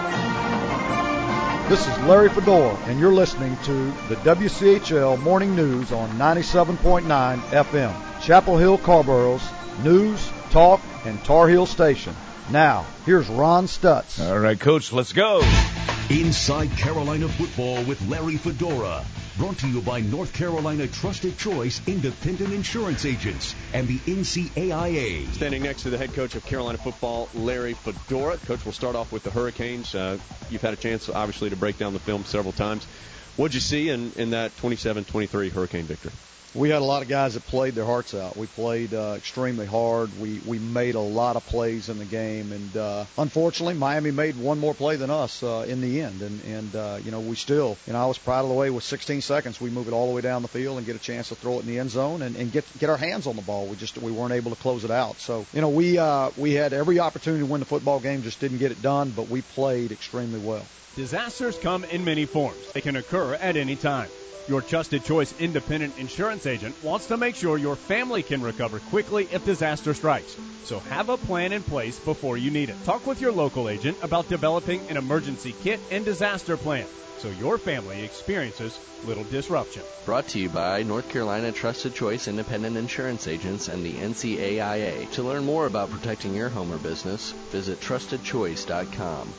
This is Larry Fedora, and you're listening to the WCHL Morning News on 97.9 FM. Chapel Hill Carrboro's news, talk, and Tar Heel station. Now, here's Ron Stutz. All right, Coach, let's go. Inside Carolina Football with Larry Fedora. Brought to you by North Carolina Trusted Choice Independent Insurance Agents and the NCAIA. Standing next to the head coach of Carolina Football, Larry Fedora. Coach, we'll start off with the Hurricanes. You've had a chance, obviously, to break down the film several times. What'd you see in that 27-23 Hurricane victory? We had a lot of guys that played their hearts out. We played extremely hard. We made a lot of plays in the game, and unfortunately, Miami made one more play than us in the end. And we still, I was proud of the way with 16 seconds we move it all the way down the field and get a chance to throw it in the end zone and get our hands on the ball. We weren't able to close it out. So we had every opportunity to win the football game, just didn't get it done. But we played extremely well. Disasters come in many forms. They can occur at any time. Your Trusted Choice Independent Insurance Agent wants to make sure your family can recover quickly if disaster strikes. So have a plan in place before you need it. Talk with your local agent about developing an emergency kit and disaster plan so your family experiences little disruption. Brought to you by North Carolina Trusted Choice Independent Insurance Agents and the NCAIA. To learn more about protecting your home or business, visit trustedchoice.com.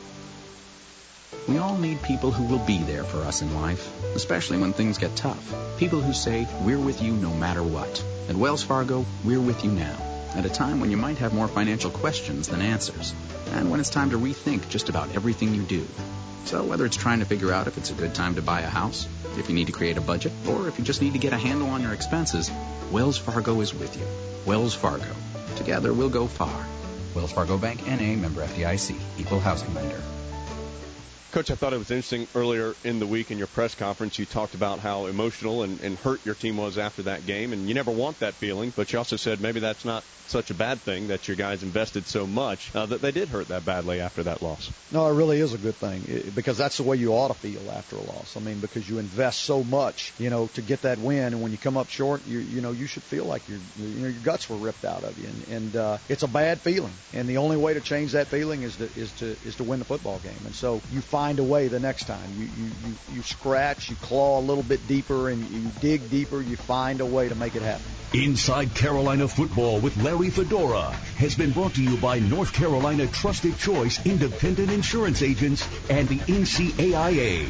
We all need people who will be there for us in life, especially when things get tough. People who say, we're with you no matter what. At Wells Fargo, we're with you now, at a time when you might have more financial questions than answers, and when it's time to rethink just about everything you do. So whether it's trying to figure out if it's a good time to buy a house, if you need to create a budget, or if you just need to get a handle on your expenses, Wells Fargo is with you. Wells Fargo. Together we'll go far. Wells Fargo Bank, N.A., member FDIC, equal housing lender. Coach, I thought it was interesting earlier in the week in your press conference, you talked about how emotional and hurt your team was after that game, and you never want that feeling, but you also said maybe that's not such a bad thing that your guys invested so much that they did hurt that badly after that loss. No, it really is a good thing because that's the way you ought to feel after a loss. I mean, because you invest so much, to get that win, and when you come up short, you should feel like your guts were ripped out of you, and it's a bad feeling, and the only way to change that feeling is to win the football game, and so you find find a way the next time. You scratch, you claw a little bit deeper, and you dig deeper. You find a way to make it happen. Inside Carolina Football with Larry Fedora has been brought to you by North Carolina Trusted Choice Independent Insurance Agents and the NCAIA.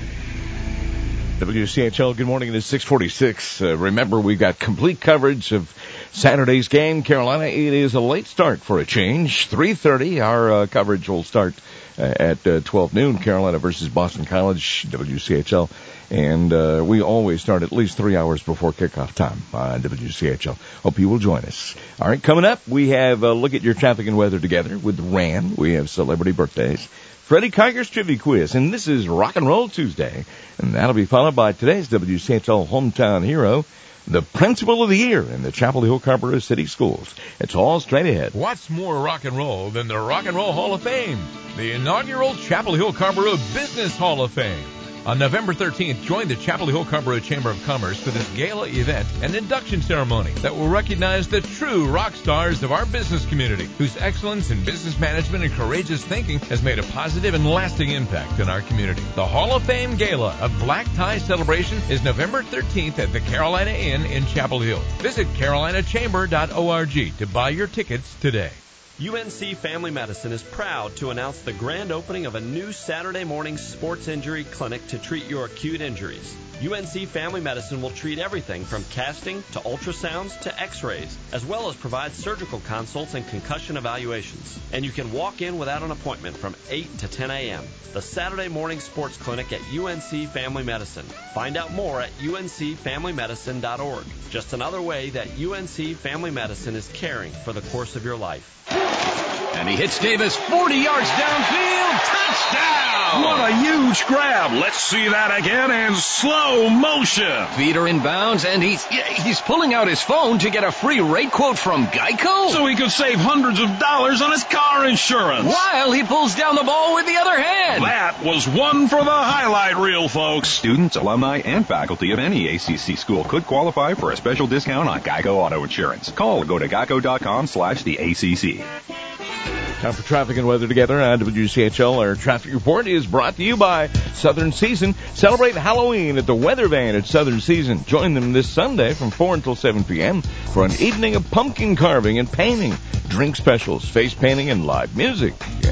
WCHL, good morning. It is 6:46. Remember, we've got complete coverage of Saturday's game. Carolina, it is a late start for a change. 3:30, our coverage will start at 12 noon, Carolina versus Boston College, WCHL. And we always start at least 3 hours before kickoff time on WCHL. Hope you will join us. All right, coming up, we have a look at your traffic and weather together with Rand. We have celebrity birthdays. Freddie Kiger's Trivia Quiz, and this is Rock and Roll Tuesday. And that'll be followed by today's WCHL Hometown Hero, the Principal of the Year in the Chapel Hill Carrboro City Schools. It's all straight ahead. What's more rock and roll than the Rock and Roll Hall of Fame, the inaugural Chapel Hill Carrboro Business Hall of Fame? On November 13th, join the Chapel Hill Carrboro Chamber of Commerce for this gala event and induction ceremony that will recognize the true rock stars of our business community, whose excellence in business management and courageous thinking has made a positive and lasting impact in our community. The Hall of Fame Gala, a black tie celebration, is November 13th at the Carolina Inn in Chapel Hill. Visit carolinachamber.org to buy your tickets today. UNC Family Medicine is proud to announce the grand opening of a new Saturday morning sports injury clinic to treat your acute injuries. UNC Family Medicine will treat everything from casting to ultrasounds to x-rays, as well as provide surgical consults and concussion evaluations. And you can walk in without an appointment from 8 to 10 a.m. The Saturday morning sports clinic at UNC Family Medicine. Find out more at uncfamilymedicine.org. Just another way that UNC Family Medicine is caring for the course of your life. And he hits Davis 40 yards downfield. Touchdown! What a huge grab. Let's see that again in slow motion. Feet are in bounds, and he's pulling out his phone to get a free rate quote from Geico. So he could save hundreds of dollars on his car insurance. While he pulls down the ball with the other hand. That was one for the highlight reel, folks. Students, alumni, and faculty of any ACC school could qualify for a special discount on Geico Auto Insurance. Call or go to geico.com/the-ACC. Time for traffic and weather together on WCHL. Our traffic report is brought to you by Southern Season. Celebrate Halloween at the Weather Van at Southern Season. Join them this Sunday from 4 until 7 p.m. for an evening of pumpkin carving and painting, drink specials, face painting, and live music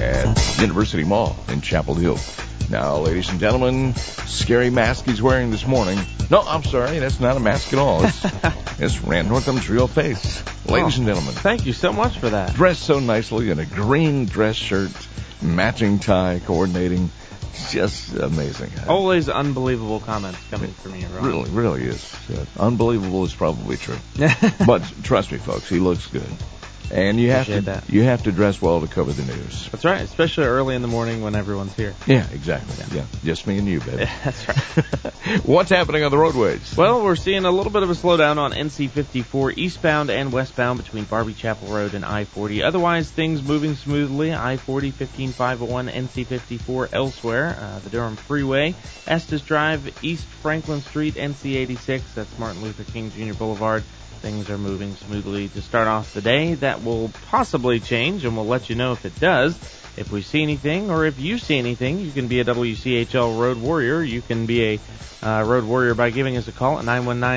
at University Mall in Chapel Hill. Now, ladies and gentlemen, scary mask he's wearing this morning. No, I'm sorry, that's not a mask at all. It's Rand Northam's real face. Ladies and gentlemen. Thank you so much for that. Dressed so nicely in a green dress shirt, matching tie, coordinating. It's just amazing. Always unbelievable comments coming from you, Ron. Really is. Unbelievable is probably true. But trust me, folks, he looks good. And you have to dress well to cover the news. That's right, especially early in the morning when everyone's here. Yeah, exactly. Yeah. Just me and you, baby. That's right. What's happening on the roadways? Well, we're seeing a little bit of a slowdown on NC 54 eastbound and westbound between Barbie Chapel Road and I-40. Otherwise, things moving smoothly. I-40, 15501, NC 54 elsewhere. The Durham Freeway, Estes Drive, East Franklin Street, NC 86. That's Martin Luther King Jr. Boulevard. Things are moving smoothly to start off the day. That will possibly change, and we'll let you know if it does. If we see anything, or if you see anything, you can be a WCHL Road Warrior. You can be a Road Warrior by giving us a call at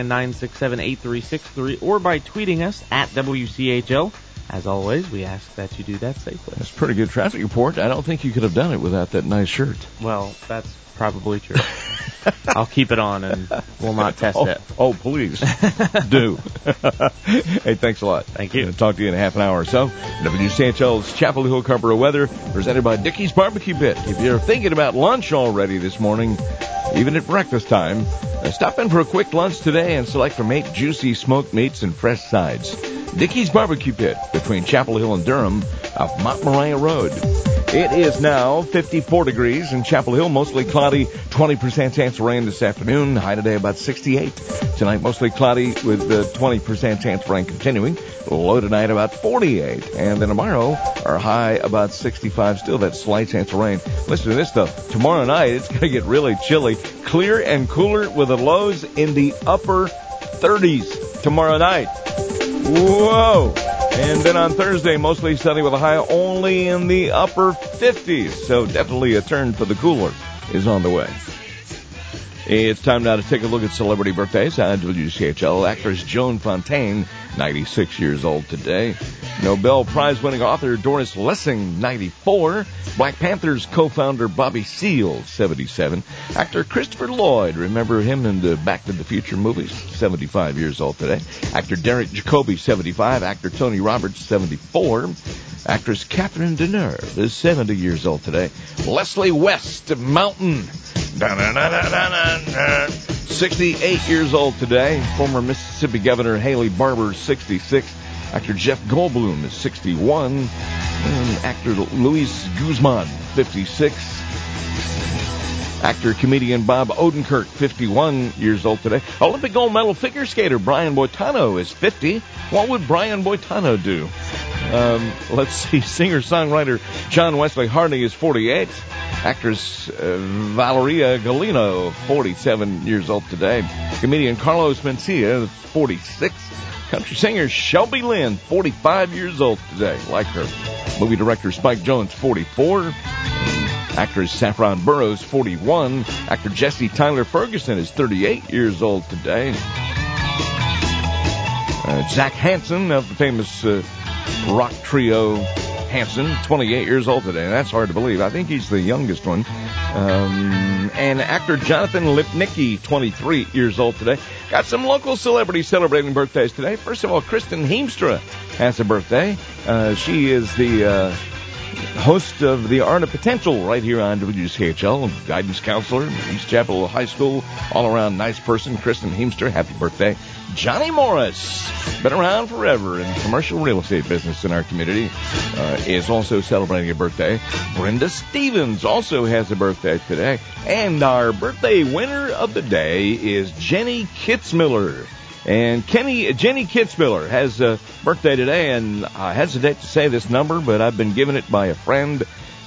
919-967-8363, or by tweeting us at WCHL. As always, we ask that you do that safely. That's a pretty good traffic report. I don't think you could have done it without that nice shirt. Well, that's probably true. I'll keep it on and we'll not test it. Oh, please. Do. Hey, thanks a lot. Thank you. Talk to you in a half an hour or so. WCHL's Chapel Hill Carrboro weather presented by Dickey's Barbecue Pit. If you're thinking about lunch already this morning, even at breakfast time, stop in for a quick lunch today and select from 8 juicy smoked meats and fresh sides. Dickey's Barbecue Pit between Chapel Hill and Durham off Montmoriah Road. It is now 54 degrees in Chapel Hill, mostly cloudy, 20% chance of rain this afternoon. High today about 68. Tonight mostly cloudy with the 20% chance of rain continuing. Low tonight about 48. And then tomorrow our high about 65. Still that slight chance of rain. Listen to this though. Tomorrow night it's going to get really chilly. Clear and cooler with the lows in the upper 30s tomorrow night. Whoa. And then on Thursday, mostly sunny with a high only in the upper 50s. So definitely a turn for the cooler is on the way. It's time now to take a look at celebrity birthdays on WCHL. Actress Joan Fontaine, 96 years old today. Nobel Prize-winning author Doris Lessing, 94. Black Panthers co-founder Bobby Seale, 77. Actor Christopher Lloyd, remember him in the Back to the Future movies, 75 years old today. Actor Derek Jacobi, 75. Actor Tony Roberts, 74. Actress Catherine Deneuve is 70 years old today. Leslie West Mountain, 68 years old today. Former Mississippi Governor Haley Barbour, 66. Actor Jeff Goldblum is 61. And actor Luis Guzman, 56. Actor, comedian Bob Odenkirk, 51 years old today. Olympic gold medal figure skater Brian Boitano is 50. What would Brian Boitano do? Let's see. Singer-songwriter John Wesley Harding is 48. Actress Valeria Golino, 47 years old today. Comedian Carlos Mencia, 46. Country singer Shelby Lynn, 45 years old today. Like her. Movie director Spike Jonze, 44. Actress Saffron Burrows, 41. Actor Jesse Tyler Ferguson is 38 years old today. Zach Hansen of the famous rock trio Hanson, 28 years old today. That's hard to believe. I think he's the youngest one. And actor Jonathan Lipnicki, 23 years old today. Got some local celebrities celebrating birthdays today. First of all, Kristen Heemstra has a birthday. She is the host of The Art of Potential right here on WCHL. Guidance counselor, East Chapel High School. All around nice person. Kristen Heemstra, happy birthday. Johnny Morris, been around forever in the commercial real estate business in our community, is also celebrating a birthday. Brenda Stevens also has a birthday today. And our birthday winner of the day is Jenny Kitzmiller. And Jenny Kitzmiller has a birthday today, and I hesitate to say this number, but I've been given it by a friend.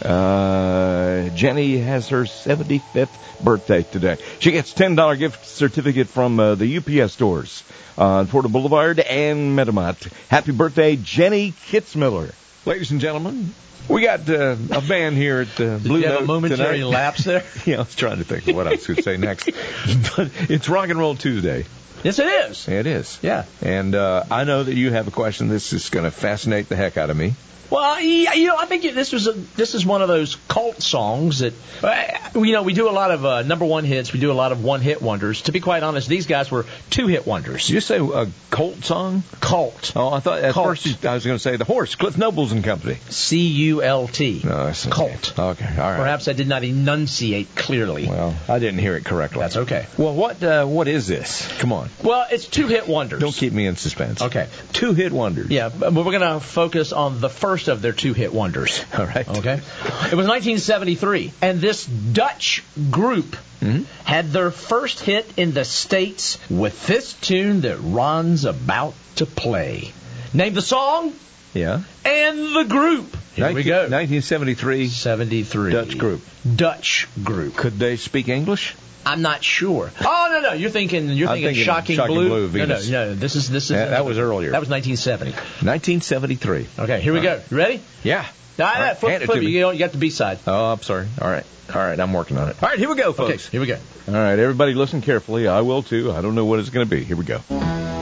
Jenny has her 75th birthday today. She gets $10 gift certificate from the UPS stores on Porter Boulevard and Metamont. Happy birthday, Jenny Kitzmiller. Ladies and gentlemen, we got a band here at Blue Note. Did you have a momentary tonight. Lapse there? Yeah, I was trying to think of what I was going to say next. But it's Rock and Roll Tuesday. Yes, it is. It is. Yeah. And I know that you have a question. This is going to fascinate the heck out of me. Well, I think this is one of those cult songs that, we do a lot of number one hits. We do a lot of one-hit wonders. To be quite honest, these guys were two-hit wonders. Did you say a cult song? Cult. Oh, I thought at first I was going to say The Horse, Cliff Nobles and Company. C-U-L-T. No, I see. Cult. Okay, all right. Perhaps I did not enunciate clearly. Well, I didn't hear it correctly. That's okay. Well, what is this? Come on. Well, it's two-hit wonders. Don't keep me in suspense. Okay. Two-hit wonders. Yeah, but we're going to focus on the first of their two-hit wonders. All right. Okay. It was 1973, and this Dutch group had their first hit in the States with this tune that Ron's about to play. Name the song. Yeah. And the group. Here we go. 1973. 73. Dutch group. Dutch group. Could they speak English? I'm not sure. Oh no, you're thinking Shocking Blue. Venus. No. This is. That was earlier. That was 1970. 1973. Okay, here we go. You ready? Yeah. Right, flip you got the B-side. Oh, I'm sorry. All right, I'm working on it. All right, here we go, folks. Okay, here we go. All right, everybody listen carefully. I will, too. I don't know what it's going to be. Here we go. Oh,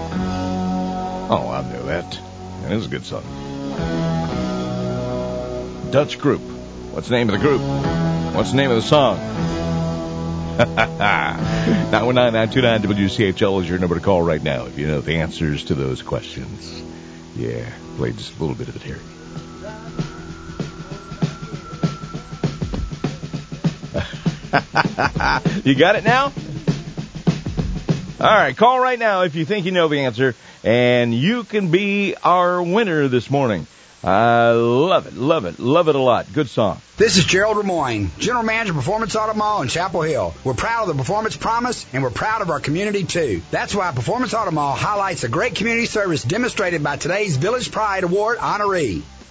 I know that. That is a good song. Dutch group. What's the name of the group? What's the name of the song? 919-929 WCHL is your number to call right now if you know the answers to those questions. Yeah, play just a little bit of it here. You got it now? All right, call right now if you think you know the answer, and you can be our winner this morning. I love it a lot. Good song. This is Gerald Lemoyne, General Manager, Performance Auto Mall in Chapel Hill. We're proud of the Performance Promise, and we're proud of our community, too. That's why Performance Auto Mall highlights the great community service demonstrated by today's Village Pride Award honoree.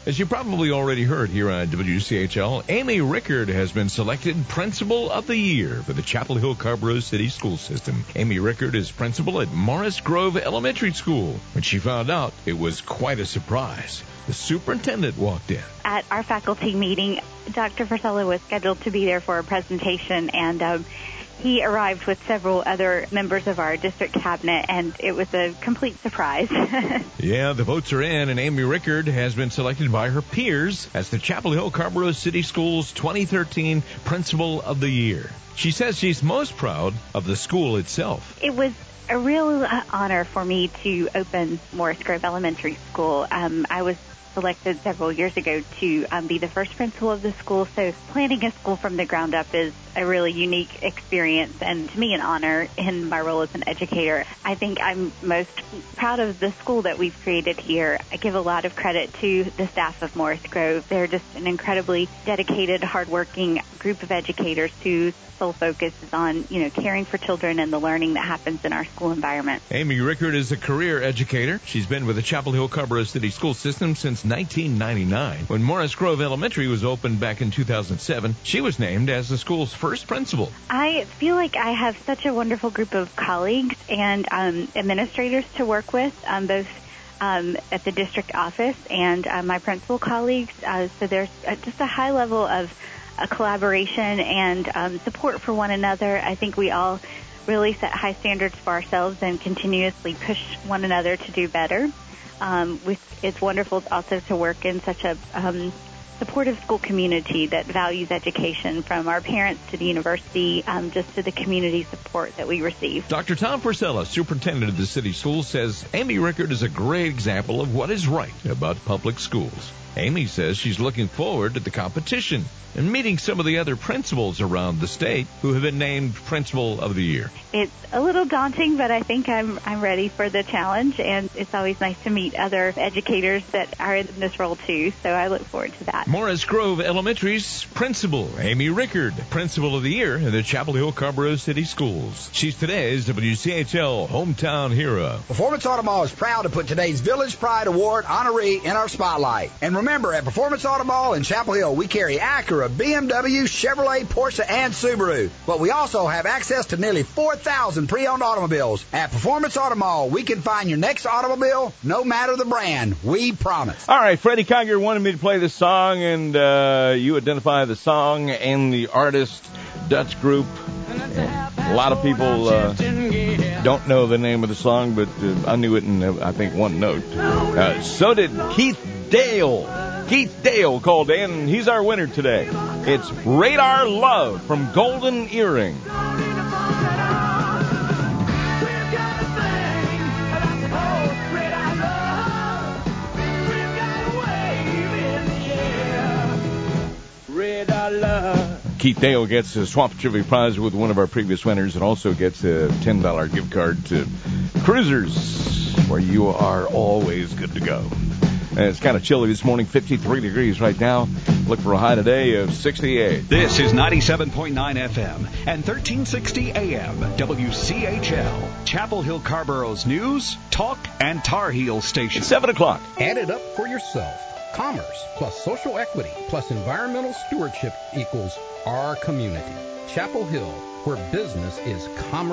As you probably already heard here on WCHL, Amy Rickard has been selected Principal of the Year for the Chapel Hill Carrboro City School System. Amy Rickard is principal at Morris Grove Elementary School. When she found out, it was quite a surprise. The superintendent walked in. At our faculty meeting, Dr. Frisella was scheduled to be there for a presentation, and he arrived with several other members of our district cabinet, and it was a complete surprise. Yeah, the votes are in, and Amy Rickard has been selected by her peers as the Chapel Hill Carrboro City Schools 2013 Principal of the Year. She says she's most proud of the school itself. It was a real honor for me to open Morris Grove Elementary School. I was selected several years ago to be the first principal of the school, so planning a school from the ground up is a really unique experience and to me an honor in my role as an educator. I think I'm most proud of the school that we've created here. I give a lot of credit to the staff of Morris Grove. They're just an incredibly dedicated, hardworking group of educators whose sole focus is on, caring for children and the learning that happens in our school environment. Amy Rickard is a career educator. She's been with the Chapel Hill Carrboro City School System since 1999. When Morris Grove Elementary was opened back in 2007, she was named as the school's first principal. I feel like I have such a wonderful group of colleagues and administrators to work with, both at the district office and my principal colleagues. So there's just a high level of collaboration and support for one another. I think we all really set high standards for ourselves and continuously push one another to do better. It's wonderful also to work in such a supportive school community that values education, from our parents to the university, just to the community support that we receive. Dr. Tom Frisella, superintendent of the city schools, says Amy Rickard is a great example of what is right about public schools. Amy says she's looking forward to the competition and meeting some of the other principals around the state who have been named Principal of the Year. It's a little daunting, but I think I'm ready for the challenge, and it's always nice to meet other educators that are in this role too, so I look forward to that. Morris Grove Elementary's Principal Amy Rickard, Principal of the Year in the Chapel Hill Carrboro City Schools. She's today's WCHL Hometown Hero. Performance Auto Mall is proud to put today's Village Pride Award honoree in our spotlight. And remember, at Performance Auto Mall in Chapel Hill, we carry Acura, BMW, Chevrolet, Porsche, and Subaru. But we also have access to nearly 4,000 pre-owned automobiles. At Performance Auto Mall, we can find your next automobile, no matter the brand. We promise. All right, Freddie Conger wanted me to play this song, and you identify the song and the artist, Dutch group. A lot of people don't know the name of the song, but I knew it in, I think, one note. So did Keith Dale. Keith Dale called in, and he's our winner today. It's Radar Love from Golden Earring. Keith Dale gets a Swamp Trivia Prize with one of our previous winners, and also gets a $10 gift card to Cruisers, where you are always good to go. And it's kind of chilly this morning, 53 degrees right now. Look for a high today of 68. This is 97.9 FM and 1360 AM, WCHL, Chapel Hill Carrboro's news, talk, and Tar Heel station. 7 o'clock. Add it up for yourself. Commerce plus social equity plus environmental stewardship equals our community. Chapel Hill, where business is commerce.